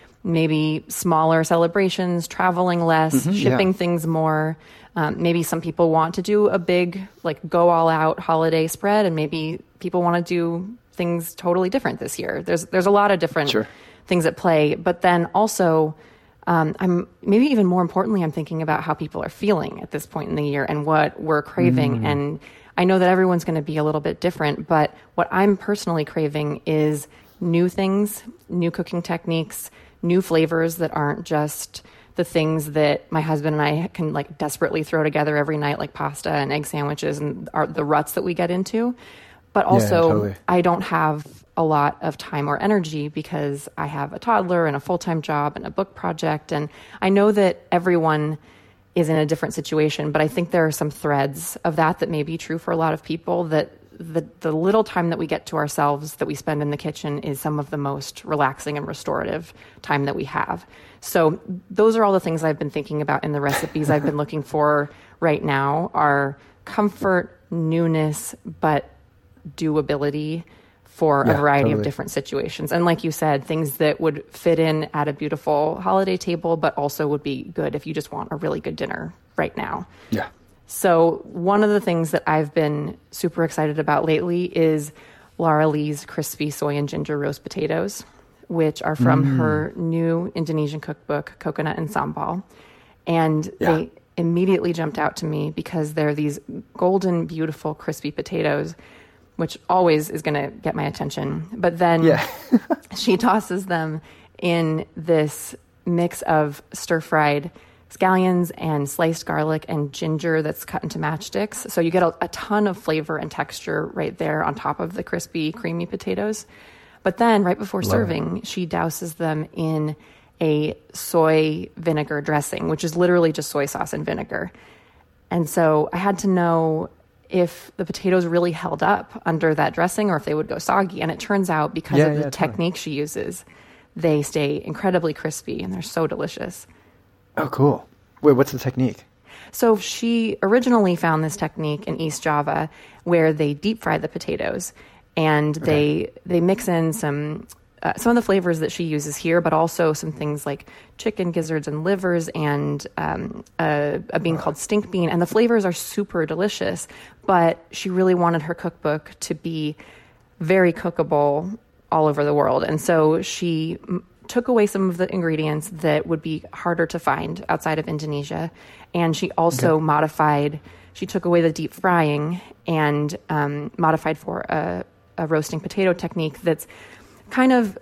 maybe smaller celebrations, traveling less, mm-hmm, shipping yeah. things more. Um, maybe some people want to do a big, like, go all out holiday spread, and maybe people want to do things totally different this year. There's there's a lot of different sure. things at play. But then also, um, I'm maybe even more importantly, I'm thinking about how people are feeling at this point in the year and what we're craving. Mm. And I know that everyone's going to be a little bit different, but what I'm personally craving is new things, new cooking techniques, new flavors that aren't just the things that my husband and I can, like, desperately throw together every night, like pasta and egg sandwiches and are the ruts that we get into. But also, yeah, totally. I don't have a lot of time or energy because I have a toddler and a full-time job and a book project. And I know that everyone is in a different situation, but I think there are some threads of that that may be true for a lot of people, that the, the little time that we get to ourselves that we spend in the kitchen is some of the most relaxing and restorative time that we have. So those are all the things I've been thinking about in the recipes I've been looking for right now are comfort, newness, but doability for yeah, a variety totally. of different situations. And like you said, things that would fit in at a beautiful holiday table, but also would be good if you just want a really good dinner right now. Yeah. So one of the things that I've been super excited about lately is Laura Lee's crispy soy and ginger roast potatoes, which are from mm. her new Indonesian cookbook, Coconut and Sambal. And yeah. they immediately jumped out to me because they're these golden, beautiful, crispy potatoes which always is going to get my attention. But then Yeah. she tosses them in this mix of stir-fried scallions and sliced garlic and ginger that's cut into matchsticks. So you get a, a ton of flavor and texture right there on top of the crispy, creamy potatoes. But then right before Love serving, it. she douses them in a soy vinegar dressing, which is literally just soy sauce and vinegar. And so I had to know if the potatoes really held up under that dressing or if they would go soggy. And it turns out because Yeah, of the yeah, totally. technique she uses, they stay incredibly crispy and they're so delicious. Oh, cool. Wait, what's the technique? So she originally found this technique in East Java where they deep fry the potatoes and Okay. they they mix in some uh, some of the flavors that she uses here, but also some things like chicken gizzards and livers and um, a, a bean called stink bean. And the flavors are super delicious, but she really wanted her cookbook to be very cookable all over the world. And so she m- took away some of the ingredients that would be harder to find outside of Indonesia. And she also Okay. modified, she took away the deep frying and um, modified for a, a roasting potato technique that's kind of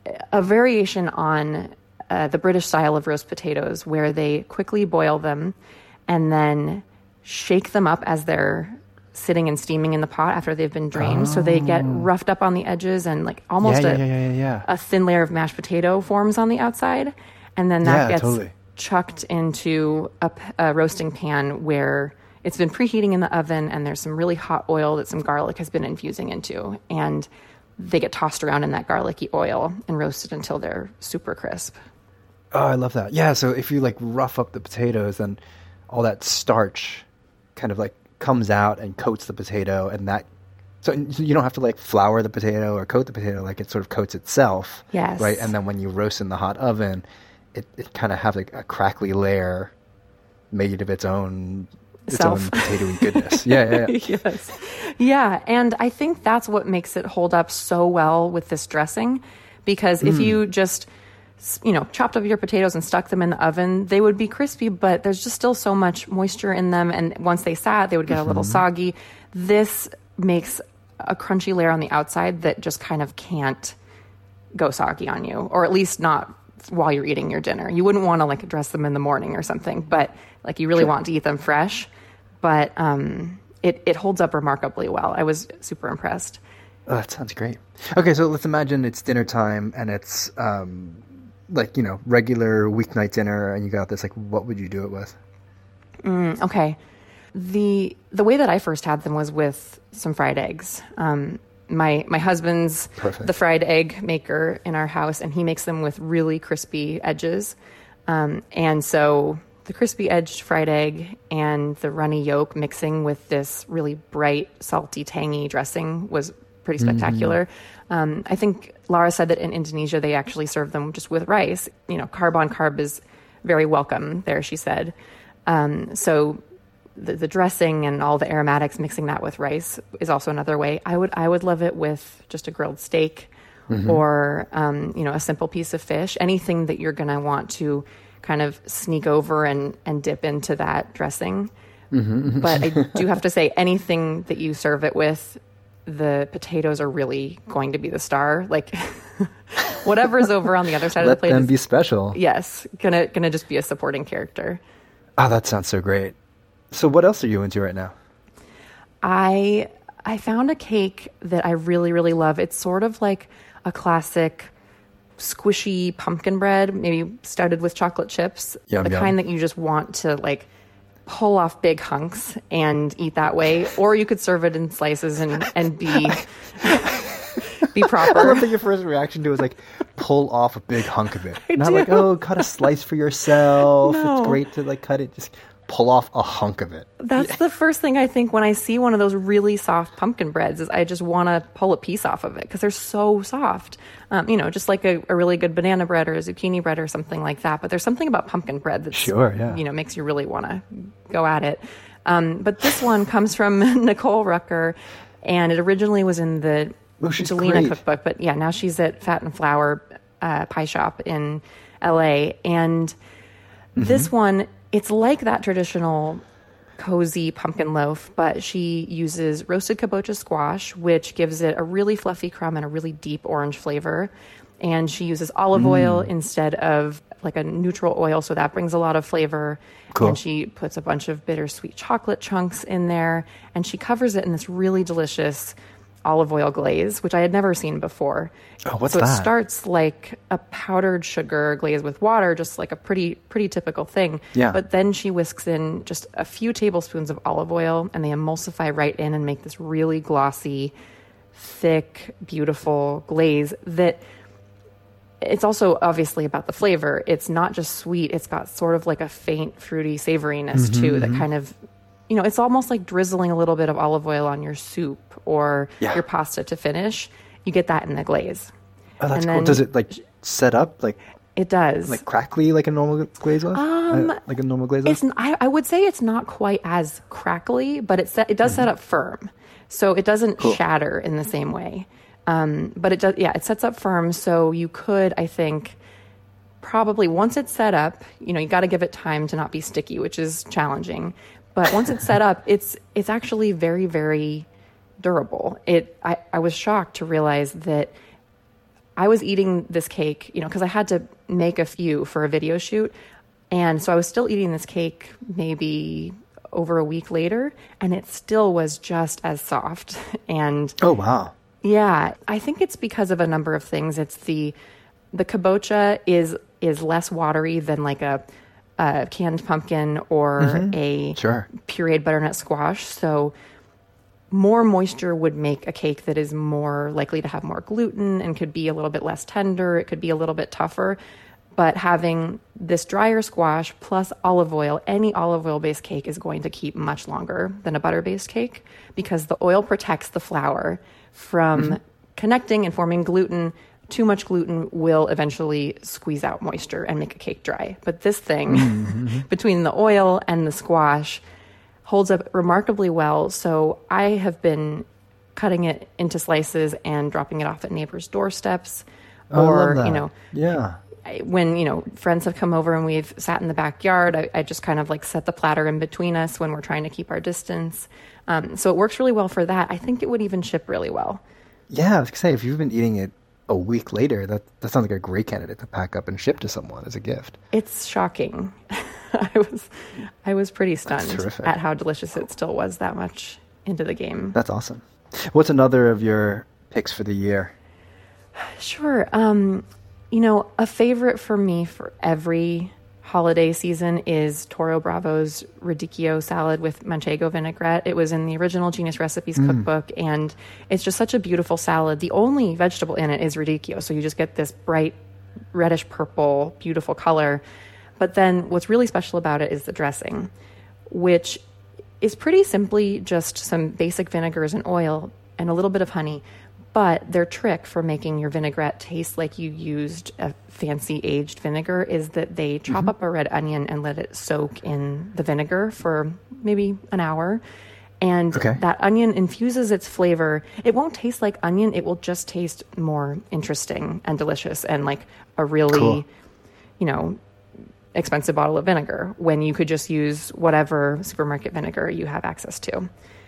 a variation on uh, the British style of roast potatoes, where they quickly boil them and then shake them up as they're sitting and steaming in the pot after they've been drained. So they get roughed up on the edges and like almost yeah, a, yeah, yeah, yeah, yeah. a thin layer of mashed potato forms on the outside. And then that Yeah, gets totally. chucked into a, p- a roasting pan where it's been preheating in the oven and there's some really hot oil that some garlic has been infusing into. And they get tossed around in that garlicky oil and roasted until they're super crisp. Oh, I love that. Yeah, so if you like rough up the potatoes, then all that starch kind of like comes out and coats the potato, and that so you don't have to like flour the potato or coat the potato, like it sort of coats itself. Yes. Right, and then when you roast in the hot oven, it, it kind of has like a crackly layer made of its own its Self. own potatoy goodness. Yeah, yeah, yeah. Yes. Yeah. And I think that's what makes it hold up so well with this dressing, because if you just, you know, chopped up your potatoes and stuck them in the oven, they would be crispy, but there's just still so much moisture in them. And once they sat, they would get a little soggy. This makes a crunchy layer on the outside that just kind of can't go soggy on you, or at least not while you're eating your dinner. You wouldn't want to like dress them in the morning or something, but like you really Sure. want to eat them fresh. But um, it, it holds up remarkably well. I was super impressed. Oh, that sounds great. Okay, so let's imagine it's dinner time and it's um, like, you know, regular weeknight dinner, and you got this. Like, what would you do it with? Mm, okay. The the way that I first had them was with some fried eggs. Um, my my husband's Perfect. the fried egg maker in our house, and he makes them with really crispy edges. Um, and so the crispy edged fried egg and the runny yolk mixing with this really bright, salty, tangy dressing was pretty spectacular. Um, I think Lara said that in Indonesia they actually serve them just with rice. You know, carb on carb is very welcome there, she said. Um, so the, the dressing and all the aromatics, mixing that with rice is also another way. I would I would love it with just a grilled steak or um, you know, a simple piece of fish. Anything that you're going to want to kind of sneak over and, and dip into that dressing. But I do have to say, anything that you serve it with, the potatoes are really going to be the star. Like whatever's over on the other side of Let the plate them is, be special. yes, gonna gonna just be a supporting character. Oh, that sounds so great. So what else are you into right now? I I found a cake that I really, really love. It's sort of like a classic squishy pumpkin bread, maybe studded with chocolate chips. Yum, the yum. kind that you just want to like pull off big hunks and eat that way. Or you could serve it in slices and, and be be I proper. love that your first reaction to it was like, pull off a big hunk of it. Not do. like, oh, cut a slice for yourself. No. It's great to like cut it. Just pull off a hunk of it. That's the first thing I think when I see one of those really soft pumpkin breads is I just want to pull a piece off of it because they're so soft. Um, you know, just like a, a really good banana bread or a zucchini bread or something like that. But there's something about pumpkin bread that Sure, yeah. you know, makes you really want to go at it. Um, but this one comes from Nicole Rucker, and it originally was in the Oh, she's Jelena great. cookbook. But yeah, now she's at Fat and Flour uh, Pie Shop in L A. And Mm-hmm. this one, it's like that traditional cozy pumpkin loaf, but she uses roasted kabocha squash, which gives it a really fluffy crumb and a really deep orange flavor. And she uses olive mm. oil instead of like a neutral oil, so that brings a lot of flavor. Cool. And she puts a bunch of bittersweet chocolate chunks in there, and she covers it in this really delicious olive oil glaze, which I had never seen before. Oh, what's so that? So it starts like a powdered sugar glaze with water, just like a pretty pretty typical thing. Yeah. But then she whisks in just a few tablespoons of olive oil, and they emulsify right in and make this really glossy, thick, beautiful glaze that... It's also obviously about the flavor. It's not just sweet. It's got sort of like a faint, fruity savoriness mm-hmm, too, mm-hmm. that kind of, you know, it's almost like drizzling a little bit of olive oil on your soup or yeah. your pasta to finish. You get that in the glaze. Oh, that's cool. Does it like set up like? It does. Like crackly, like a normal glaze loaf? Um, uh, like a normal glaze loaf? It's, I, I would say it's not quite as crackly, but it set, it does mm-hmm. set up firm. So it doesn't cool. shatter in the same way. Um, but it does, yeah, it sets up firm. So you could, I think, probably once it's set up, you know, you got to give it time to not be sticky, which is challenging. But once it's set up, it's it's actually very, very durable. It, I, I was shocked to realize that I was eating this cake, you know, because I had to make a few for a video shoot. And so I was still eating this cake maybe over a week later, and it still was just as soft. And oh, wow. Yeah, I think it's because of a number of things. It's the the kabocha is is less watery than like a, a canned pumpkin or mm-hmm. a sure. pureed butternut squash. So more moisture would make a cake that is more likely to have more gluten and could be a little bit less tender. It could be a little bit tougher. But having this drier squash plus olive oil, any olive oil-based cake is going to keep much longer than a butter-based cake because the oil protects the flour from mm-hmm. connecting and forming gluten. Too much gluten will eventually squeeze out moisture and make a cake dry. But this thing, mm-hmm. between the oil and the squash, holds up remarkably well. So I have been cutting it into slices and dropping it off at neighbors' doorsteps. Oh, or, I love that. you know, yeah. when, you know, friends have come over and we've sat in the backyard, I, I just kind of like set the platter in between us when we're trying to keep our distance. Um, so it works really well for that. I think it would even ship really well. Yeah, I was going to say, if you've been eating it a week later, that, that sounds like a great candidate to pack up and ship to someone as a gift. It's shocking. I was I was pretty stunned at how delicious it still was that much into the game. That's awesome. What's another of your picks for the year? Sure. Um, you know, a favorite for me for every holiday season is Toro Bravo's radicchio salad with manchego vinaigrette. It was in the original Genius Recipes mm. cookbook, and it's just such a beautiful salad. The only vegetable in it is radicchio, so you just get this bright reddish purple, beautiful color. But then what's really special about it is the dressing, which is pretty simply just some basic vinegars and oil and a little bit of honey. But their trick for making your vinaigrette taste like you used a fancy aged vinegar is that they chop mm-hmm. up a red onion and let it soak in the vinegar for maybe an hour. And okay. that onion infuses its flavor. It won't taste like onion. It will just taste more interesting and delicious and like a really, cool. you know, expensive bottle of vinegar when you could just use whatever supermarket vinegar you have access to.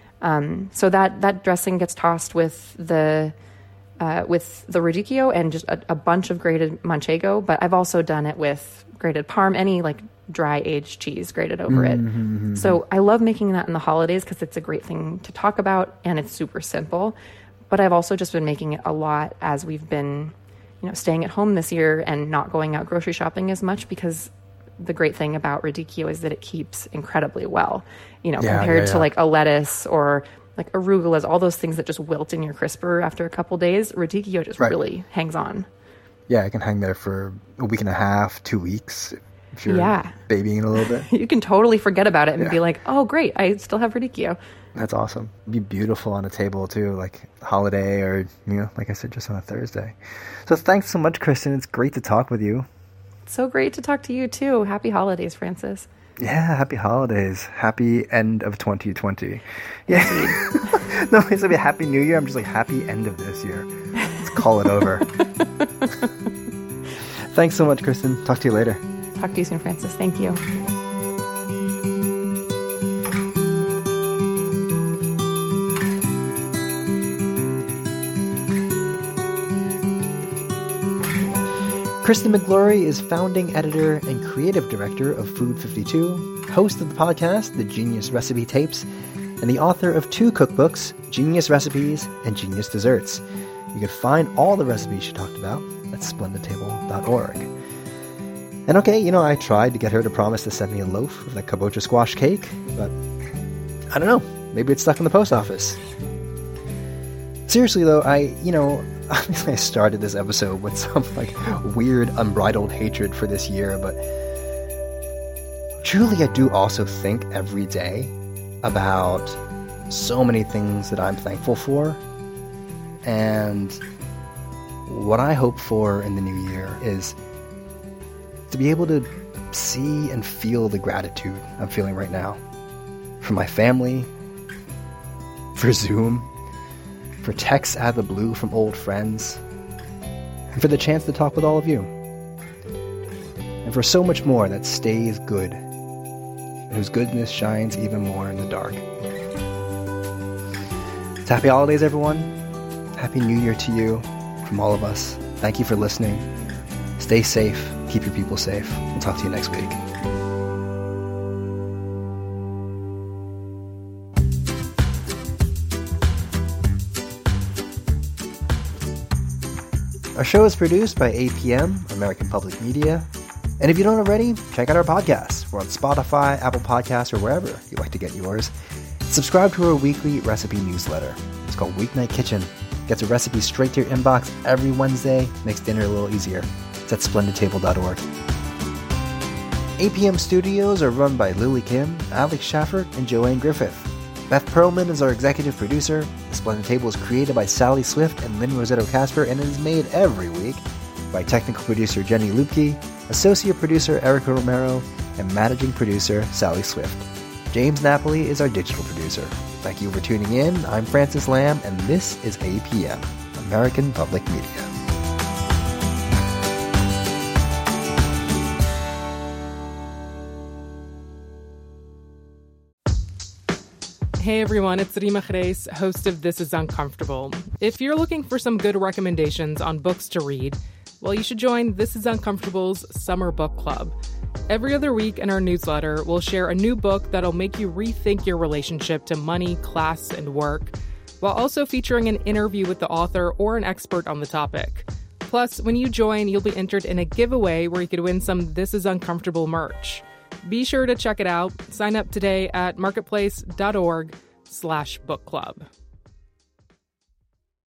Um, so that, that dressing gets tossed with the uh, with the radicchio and just a, a bunch of grated manchego. But I've also done it with grated parm, any like dry aged cheese grated over mm-hmm. it. So I love making that in the holidays because it's a great thing to talk about and it's super simple. But I've also just been making it a lot as we've been, you know, staying at home this year and not going out grocery shopping as much because the great thing about radicchio is that it keeps incredibly well, you know, yeah, compared yeah, yeah. to like a lettuce or like arugulas, all those things that just wilt in your crisper after a couple days. Radicchio just right. really hangs on. Yeah, it can hang there for a week and a half, two weeks if you're yeah. babying it a little bit. You can totally forget about it and yeah. be like, oh, great, I still have radicchio. That's awesome. It'd be beautiful on a table too, like holiday or, you know, like I said, just on a Thursday. So thanks so much, Kristen. It's great to talk with you. So great to talk to you too. Happy holidays, Francis. Yeah, happy holidays. Happy end of twenty twenty. Yeah. No, it's gonna be a happy new year. I'm just like, happy end of this year. Let's call it over. Thanks so much, Kristen. Talk to you later. Talk to you soon, Francis. Thank you. Kristen McGlory is founding editor and creative director of Food fifty-two, host of the podcast, The Genius Recipe Tapes, and the author of two cookbooks, Genius Recipes and Genius Desserts. You can find all the recipes she talked about at splendid table dot org. And okay, you know, I tried to get her to promise to send me a loaf of that kabocha squash cake, but I don't know, maybe it's stuck in the post office. Seriously though, I, you know, obviously I started this episode with some, like, weird, unbridled hatred for this year, but truly I do also think every day about so many things that I'm thankful for, and what I hope for in the new year is to be able to see and feel the gratitude I'm feeling right now for my family, for Zoom, for texts out of the blue from old friends, and for the chance to talk with all of you. And for so much more that stays good, and whose goodness shines even more in the dark. So happy holidays, everyone. Happy New Year to you from all of us. Thank you for listening. Stay safe. Keep your people safe. We'll talk to you next week. Our show is produced by A P M, American Public Media. And if you don't already, check out our podcasts. We're on Spotify, Apple Podcasts, or wherever you like to get yours. Subscribe to our weekly recipe newsletter. It's called Weeknight Kitchen. Gets a recipe straight to your inbox every Wednesday. Makes dinner a little easier. It's at splendid table dot org. A P M Studios are run by Lily Kim, Alex Schaffert, and Joanne Griffith. Beth Perlman is our executive producer. The Splendid Table is created by Sally Swift and Lynn Rosetto Casper, and it is made every week by technical producer Jenny Lupke, associate producer Erica Romero, and managing producer Sally Swift. James Napoli is our digital producer. Thank you for tuning in. I'm Francis Lamb, and this is A P M, American Public Media. Hey everyone, it's Rima Reis, host of This Is Uncomfortable. If you're looking for some good recommendations on books to read, well, you should join This Is Uncomfortable's Summer Book Club. Every other week in our newsletter, we'll share a new book that'll make you rethink your relationship to money, class, and work, while also featuring an interview with the author or an expert on the topic. Plus, when you join, you'll be entered in a giveaway where you could win some This Is Uncomfortable merch. Be sure to check it out. Sign up today at marketplace.org slash book club.